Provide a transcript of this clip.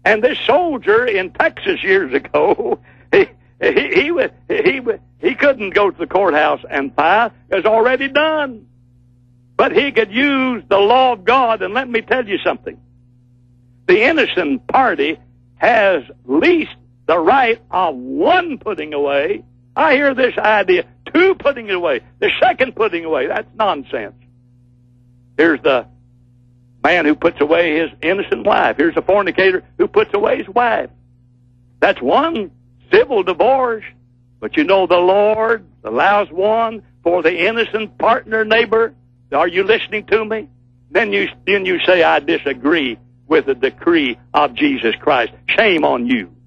And this soldier in Texas years ago, he couldn't go to the courthouse and file. It was already done. But he could use the law of God, and let me tell you something. The innocent party has least the right of one putting away. I hear this idea, two putting it away, the second putting away. That's nonsense. Here's the man who puts away his innocent wife. Here's a fornicator who puts away his wife. That's one civil divorce. But you know the Lord allows one for the innocent partner, neighbor. Are you listening to me? Then you say, I disagree with the decree of Jesus Christ. Shame on you.